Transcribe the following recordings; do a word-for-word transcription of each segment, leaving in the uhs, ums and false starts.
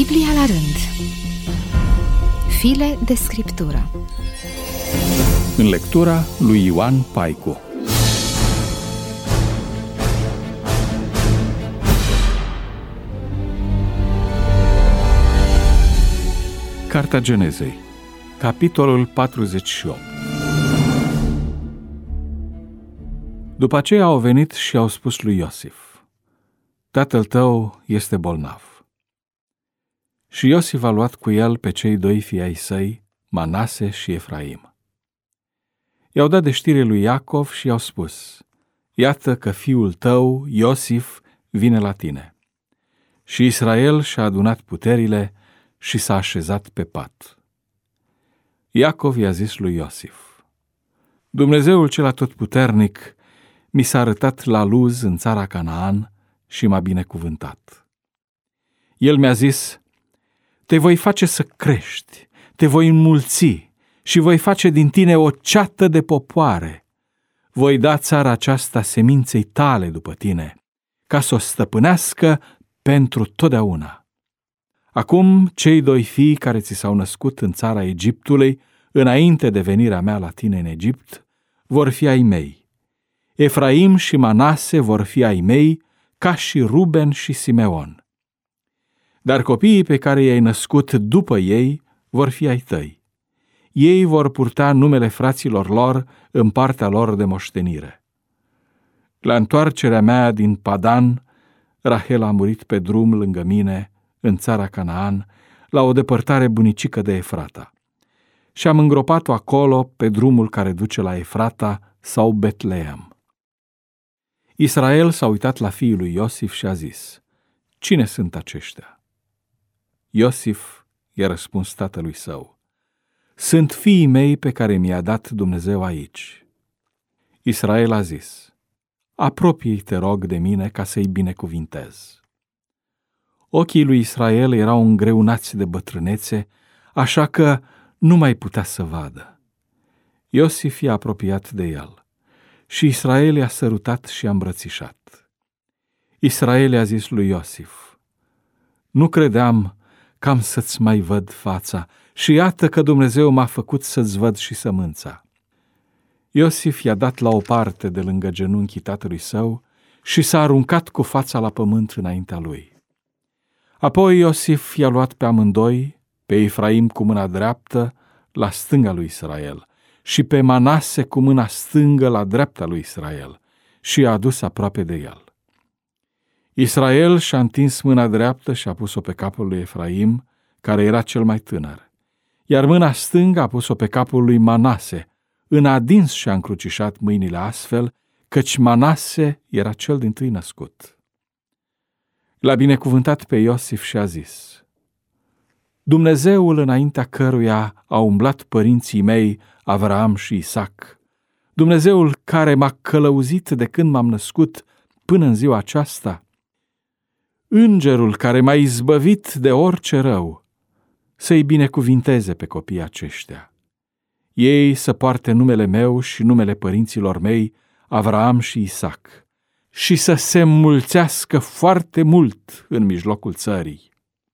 Biblia la rând. File de scriptură. În lectura lui Ioan Paicu. Cartea Genezei, capitolul patruzeci și opt. După aceea au venit și au spus lui Iosif: tatăl tău este bolnav. Și Iosif a luat cu el pe cei doi fii ai săi, Manase și Efraim. I-au dat de știre lui Iacov și i-au spus: iată că fiul tău, Iosif, vine la tine. Și Israel și-a adunat puterile și s-a așezat pe pat. Iacov i-a zis lui Iosif: Dumnezeul cel atotputernic mi s-a arătat la Luz în țara Canaan și m-a binecuvântat. El mi-a zis: te voi face să crești, te voi înmulți și voi face din tine o ceată de popoare. Voi da țara aceasta seminței tale după tine, ca să o stăpânească pentru totdeauna. Acum cei doi fii care ți s-au născut în țara Egiptului, înainte de venirea mea la tine în Egipt, vor fi ai mei. Efraim și Manase vor fi ai mei, ca și Ruben și Simeon. Dar copiii pe care i-ai născut după ei vor fi ai tăi. Ei vor purta numele fraților lor în partea lor de moștenire. La întoarcerea mea din Padan, Rahel a murit pe drum lângă mine, în țara Canaan, la o depărtare bunicică de Efrata. Și am îngropat-o acolo, pe drumul care duce la Efrata sau Betleem. Israel s-a uitat la fiul lui Iosif și a zis: cine sunt aceștia? Iosif i-a răspuns tatălui său: sunt fiii mei pe care mi-a dat Dumnezeu aici. Israel a zis: apropie-te, rog, de mine ca să-i binecuvintez. Ochii lui Israel erau îngreunați de bătrânețe, așa că nu mai putea să vadă. Iosif i-a apropiat de el și Israel i-a sărutat și a îmbrățișat. Israel i-a zis lui Iosif: nu credeam că am să-ți mai văd fața și iată că Dumnezeu m-a făcut să-ți văd și sămânța. Iosif i-a dat la o parte de lângă genunchii tatălui său și s-a aruncat cu fața la pământ înaintea lui. Apoi Iosif i-a luat pe amândoi, pe Efraim cu mâna dreaptă la stânga lui Israel și pe Manase cu mâna stângă la dreapta lui Israel și i-a adus aproape de el. Israel și-a întins mâna dreaptă și a pus-o pe capul lui Efraim, care era cel mai tânăr, iar mâna stângă a pus-o pe capul lui Manase, în adins și-a încrucișat mâinile astfel, căci Manase era cel dintâi născut. L-a binecuvântat pe Iosif și a zis: Dumnezeul înaintea căruia au umblat părinții mei, Avraam și Isaac, Dumnezeul care m-a călăuzit de când m-am născut până în ziua aceasta, Îngerul care m-a izbăvit de orice rău, să-i binecuvinteze pe copiii aceștia. Ei să poarte numele meu și numele părinților mei, Avraam și Isaac, și să se înmulțească foarte mult în mijlocul țării.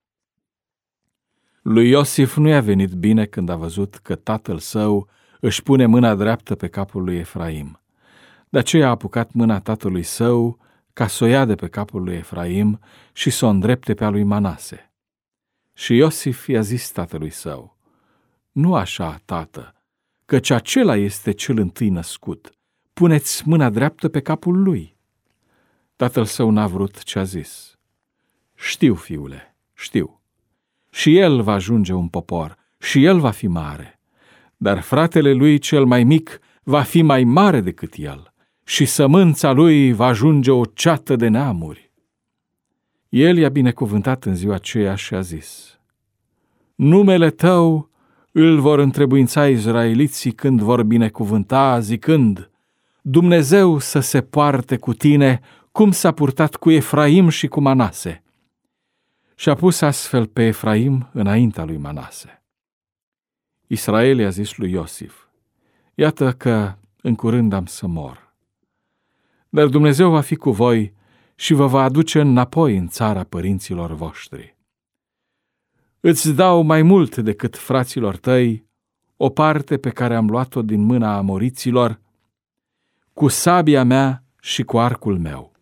Lui Iosif nu i-a venit bine când a văzut că tatăl său își pune mâna dreaptă pe capul lui Efraim. De aceea a apucat mâna tatălui său ca să o ia de pe capul lui Efraim și să o îndrepte pe a lui Manase. Și Iosif i-a zis tatălui său: nu așa, tată, căci acela este cel întâi născut. Puneți mâna dreaptă pe capul lui. Tatăl său n-a vrut ce a zis: știu, fiule, știu. Și el va ajunge un popor și el va fi mare, dar fratele lui cel mai mic va fi mai mare decât el și sămânța lui va ajunge o ceată de neamuri. El i-a binecuvântat în ziua aceea și a zis: numele tău îl vor întrebuința izraeliții când vor binecuvânta, zicând: Dumnezeu să se poarte cu tine cum s-a purtat cu Efraim și cu Manase. Și a pus astfel pe Efraim înaintea lui Manase. Israel i-a zis lui Iosif: iată că în curând am să mor. Dar Dumnezeu va fi cu voi și vă va aduce înapoi în țara părinților voștri. Îți dau mai mult decât fraților tăi, o parte pe care am luat-o din mâna amoriților, cu sabia mea și cu arcul meu.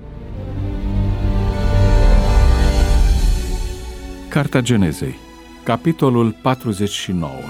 Cartea Genezei, capitolul patruzeci și nouă.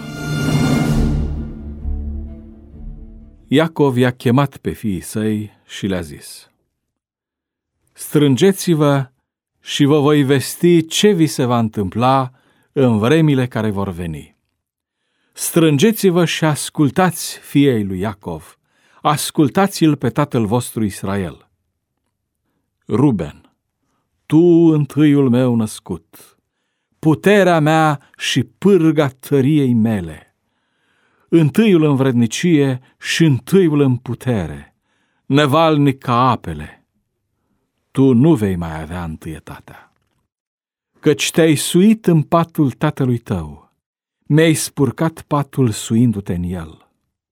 Iacov i-a chemat pe fiii săi și le-a zis: strângeți-vă și vă voi vesti ce vi se va întâmpla în vremile care vor veni. Strângeți-vă și ascultați fiei lui Iacov, ascultați-l pe tatăl vostru Israel. Ruben, tu întâiul meu născut, puterea mea și pârga tăriei mele, întâiul în vrednicie și întâiul în putere, nevalnic ca apele, tu nu vei mai avea întâietatea, căci te-ai suit în patul tatălui tău, mi-ai spurcat patul suindu-te în el.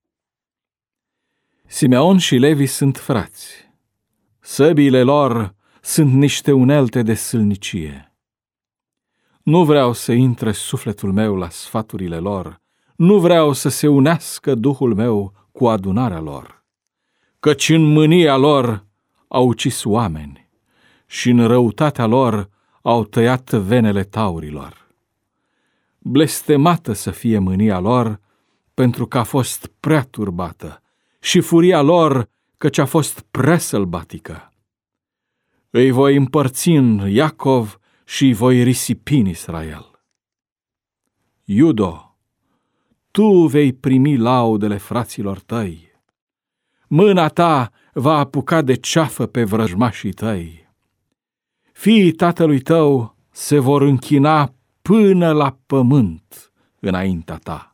Simeon și Levi sunt frați, săbiile lor sunt niște unelte de sâlnicie. Nu vreau să intre sufletul meu la sfaturile lor, nu vreau să se unească Duhul meu cu adunarea lor, căci în mânia lor au ucis oameni și în răutatea lor au tăiat venele taurilor. Blestemată să fie mânia lor, pentru că a fost prea turbată, și furia lor, căci a fost prea sălbatică. Îi voi împărți în Iacov și îi voi risipi în Israel. Iudo, tu vei primi laudele fraților tăi. Mâna ta va apuca de ceafă pe vrăjmașii tăi. Fiii tatălui tău se vor închina până la pământ înaintea ta.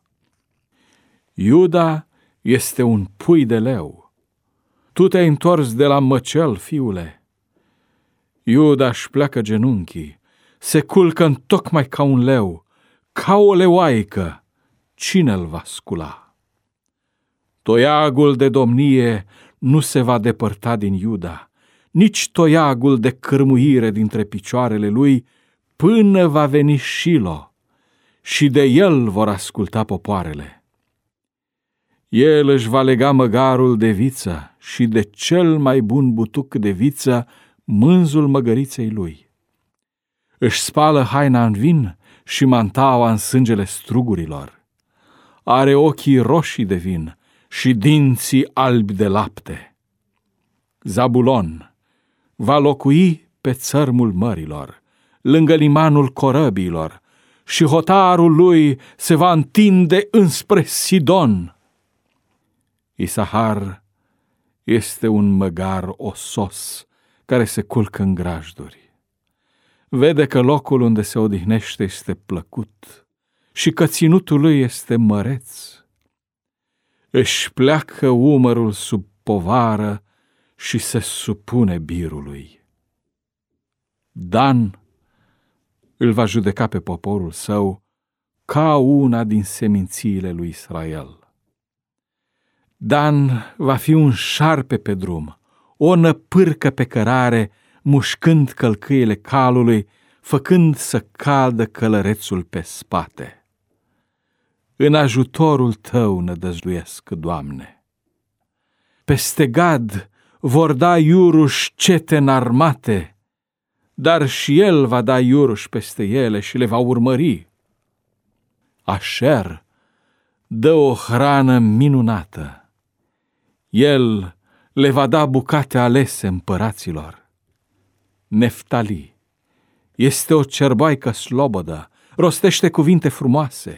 Iuda este un pui de leu. Tu te-ai întors de la măcel, fiule. Iuda își pleacă genunchii, se culcă întocmai ca un leu, ca o leoaică. Cine îl va scula? Toiagul de domnie nu se va depărta din Iuda, nici toiagul de cârmuire dintre picioarele lui, până va veni Shilo, și de el vor asculta popoarele. El își va lega măgarul de viță și de cel mai bun butuc de viță mânzul măgăriței lui. Își spală haina în vin și mantaua în sângele strugurilor. Are ochii roșii de vin și dinții albi de lapte. Zabulon va locui pe țărmul mărilor, lângă limanul corăbiilor, și hotarul lui se va întinde înspre Sidon. Isahar este un măgar osos care se culcă în grajduri. Vede că locul unde se odihnește este plăcut și că ținutul lui este măreț. Își pleacă umărul sub povară și se supune birului. Dan îl va judeca pe poporul său ca una din semințiile lui Israel. Dan va fi un șarpe pe drum, o năpârcă pe cărare, mușcând călcâiele calului, făcând să cadă călărețul pe spate. În ajutorul tău nădăjduiesc, Doamne. Peste Gad vor da iuruși cete înarmate, dar și el va da iuruși peste ele și le va urmări. Așer dă o hrană minunată. El le va da bucate alese împăraților. Neftali este o cerboaică slobodă, rostește cuvinte frumoase.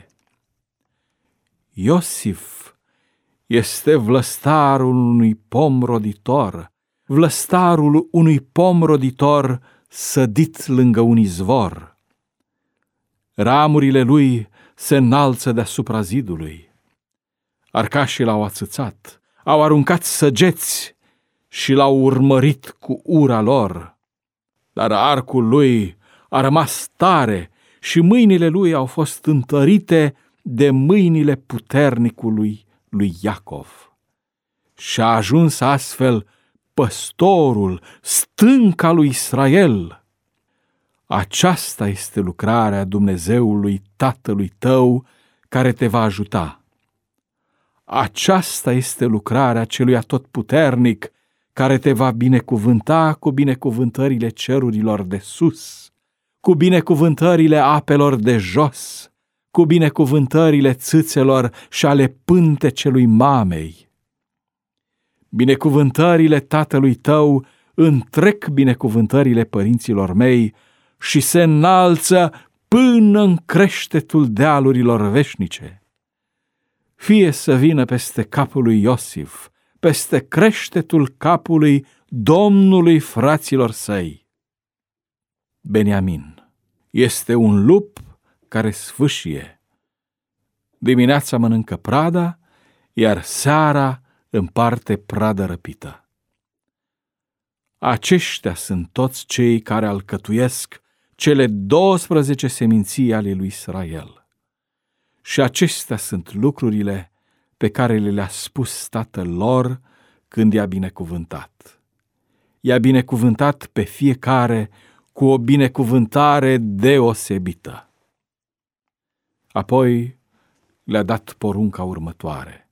Iosif este vlăstarul unui pom roditor, vlăstarul unui pom roditor sădit lângă un izvor. Ramurile lui se înalță deasupra zidului. Arcașii l-au ațățat, au aruncat săgeți și l-au urmărit cu ura lor. Dar arcul lui a rămas tare și mâinile lui au fost întărite de mâinile puternicului lui Iacov. Și a ajuns astfel păstorul, stânca lui Israel. Aceasta este lucrarea Dumnezeului Tatălui tău care te va ajuta. Aceasta este lucrarea Celui Atotputernic care te va binecuvânta cu binecuvântările cerurilor de sus, cu binecuvântările apelor de jos, cu binecuvântările țâțelor și ale pântecelui mamei. Binecuvântările tatălui tău întrec binecuvântările părinților mei și se înalță până în creștetul dealurilor veșnice. Fie să vină peste capul lui Iosif, peste creștetul capului Domnului fraților săi. Beniamin este un lup care sfâșie. Dimineața mănâncă prada, iar seara împarte pradă răpită. Aceștia sunt toți cei care alcătuiesc cele douăsprezece seminții ale lui Israel. Și acestea sunt lucrurile pe care le-a spus tatăl lor când i-a binecuvântat. I-a binecuvântat pe fiecare cu o binecuvântare deosebită. Apoi le-a dat porunca următoare.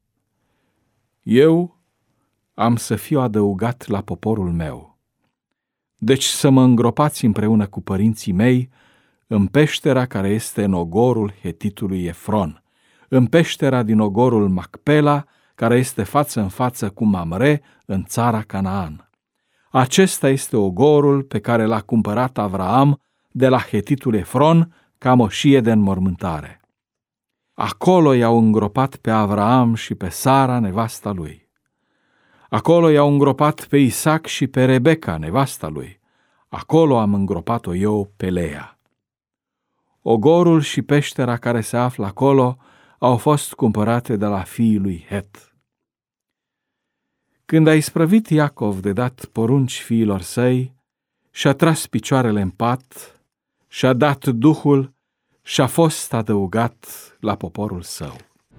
Eu am să fiu adăugat la poporul meu, deci să mă îngropați împreună cu părinții mei în peștera care este în ogorul hetitului Efron, în peștera din ogorul Macpela, care este față în față cu Mamre, în țara Canaan. Acesta este ogorul pe care l-a cumpărat Avraam de la hetitul Efron ca moșie de înmormântare. Acolo i-au îngropat pe Avraam și pe Sara, nevasta lui. Acolo i-au îngropat pe Isaac și pe Rebecca, nevasta lui. Acolo am îngropat-o eu pe Lea. Ogorul și peștera care se află acolo au fost cumpărate de la fiii lui Het. Când a isprăvit Iacov de dat porunci fiilor săi, și-a tras picioarele în pat, și-a dat duhul și-a fost adăugat la poporul său.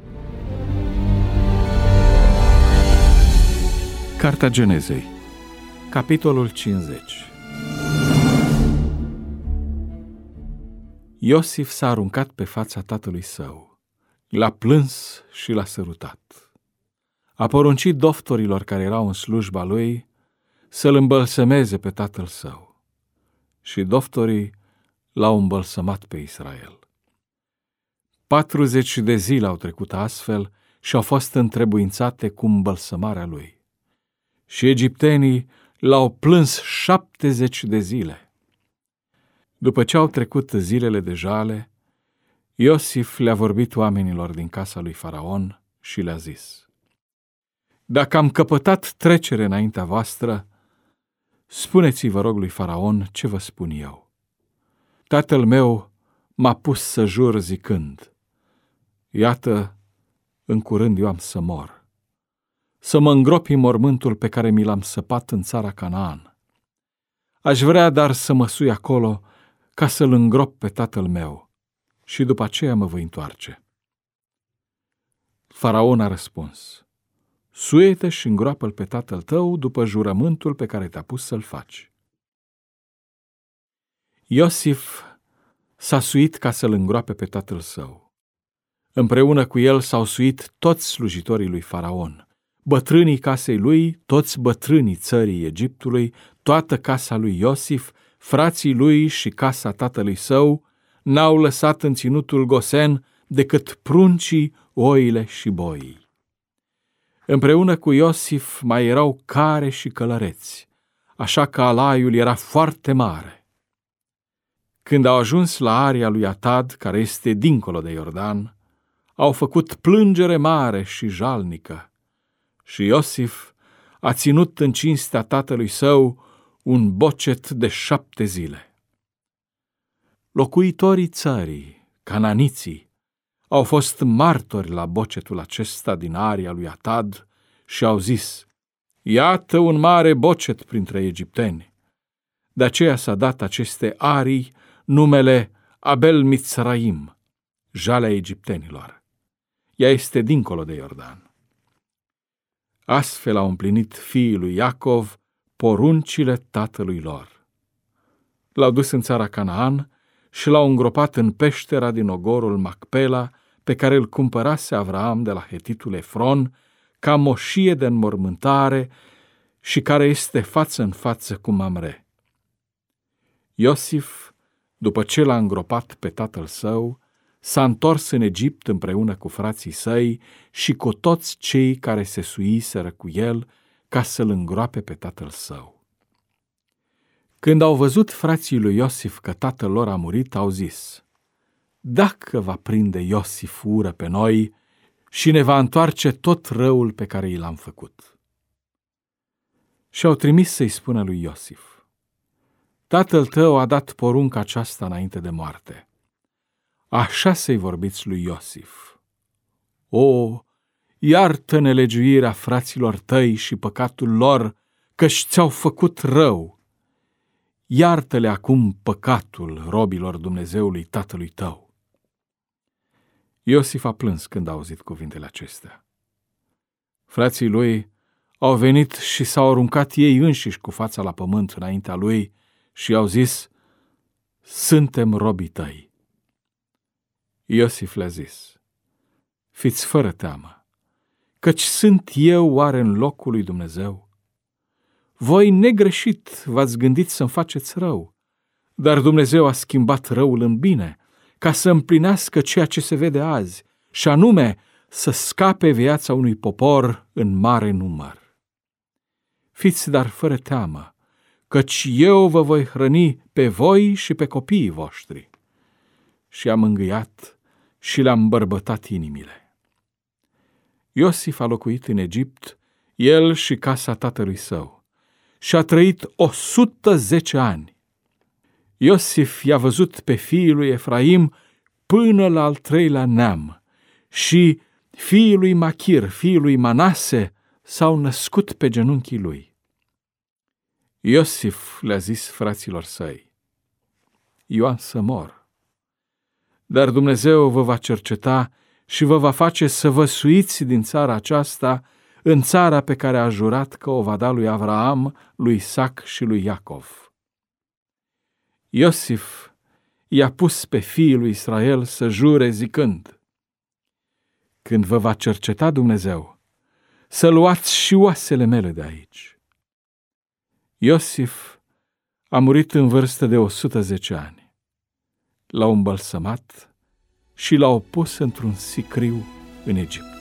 Cartea Genezei, capitolul cincizeci. Iosif s-a aruncat pe fața tatălui său, l-a plâns și l-a sărutat. A poruncit doftorilor care erau în slujba lui să-l îmbălsămeze pe tatăl său. Și doftorii l-au îmbălsămat pe Israel. Patruzeci de zile au trecut astfel și au fost întrebuințate cu îmbălsămarea lui. Și egiptenii l-au plâns șaptezeci de zile. După ce au trecut zilele de jale, Iosif le-a vorbit oamenilor din casa lui Faraon și le-a zis: Dacă am căpătat trecere înaintea voastră, spuneți, vă rog, lui Faraon ce vă spun eu. Tatăl meu m-a pus să jur zicând: Iată, în curând eu am să mor, să mă îngropi în mormântul pe care mi l-am săpat în țara Canaan. Aș vrea dar să mă sui acolo ca să-l îngrop pe tatăl meu și după aceea mă voi întoarce. Faraon a răspuns: Suie-te și îngroapă-l pe tatăl tău după jurământul pe care te-a pus să-l faci. Iosif s-a suit ca să-l îngroape pe tatăl său. Împreună cu el s-au suit toți slujitorii lui Faraon, bătrânii casei lui, toți bătrânii țării Egiptului, toată casa lui Iosif, frații lui și casa tatălui său, n-au lăsat în ținutul Gosen decât pruncii, oile și boii. Împreună cu Iosif mai erau care și călăreți, așa că alaiul era foarte mare. Când au ajuns la aria lui Atad, care este dincolo de Iordan, au făcut plângere mare și jalnică și Iosif a ținut în cinstea tatălui său un bocet de șapte zile. Locuitorii țării, cananiții, au fost martori la bocetul acesta din aria lui Atad și au zis: Iată un mare bocet printre egipteni. De aceea s-a dat aceste arii numele Abel Mitzraim, jalea egiptenilor. Ea este dincolo de Iordan. Astfel au împlinit fiii lui Iacov poruncile tatălui lor. L-au dus în țara Canaan și l-au îngropat în peștera din ogorul Macpela, pe care îl cumpărase Avraam de la hetitul Efron, ca moșie de înmormântare și care este față în față cu Mamre. Iosif, după ce l-a îngropat pe tatăl său, s-a întors în Egipt împreună cu frații săi și cu toți cei care se suiseră cu el ca să-l îngroape pe tatăl său. Când au văzut frații lui Iosif că tatăl lor a murit, au zis: dacă va prinde Iosif ură pe noi și ne va întoarce tot răul pe care i l-am făcut. Și au trimis să-i spună lui Iosif: tatăl tău a dat porunca aceasta înainte de moarte. Așa să-i vorbiți lui Iosif: o, iartă nelegiuirea fraților tăi și păcatul lor, căci ți-au făcut rău. Iartă-le acum păcatul robilor Dumnezeului tatălui tău. Iosif a plâns când a auzit cuvintele acestea. Frații lui au venit și s-au aruncat ei înșiși cu fața la pământ înaintea lui și au zis: suntem robii tăi. Iosif le-a zis: fiți fără teamă, căci sunt eu oare în locul lui Dumnezeu? Voi negreșit v-ați gândit să-mi faceți rău, dar Dumnezeu a schimbat răul în bine, ca să împlinească ceea ce se vede azi, și anume să scape viața unui popor în mare număr. Fiți dar fără teamă, căci eu vă voi hrăni pe voi și pe copiii voștri. Și am îngâiat și le-am îmbărbătat inimile. Iosif a locuit în Egipt, el și casa tatălui său, și a trăit o sută zece ani. Iosif i-a văzut pe fiii lui Efraim până la al treilea neam și fiii lui Machir, fiii lui Manase, s-au născut pe genunchii lui. Iosif le-a zis fraților săi: eu am să mor, dar Dumnezeu vă va cerceta și vă va face să vă suiți din țara aceasta în țara pe care a jurat că o va da lui Avraam, lui Isaac și lui Iacov. Iosif i-a pus pe fiii lui Israel să jure zicând: când vă va cerceta Dumnezeu, să luați și oasele mele de aici. Iosif a murit în vârstă de o sută zece ani. L-au îmbălsămat și l-au pus într-un sicriu în Egipt.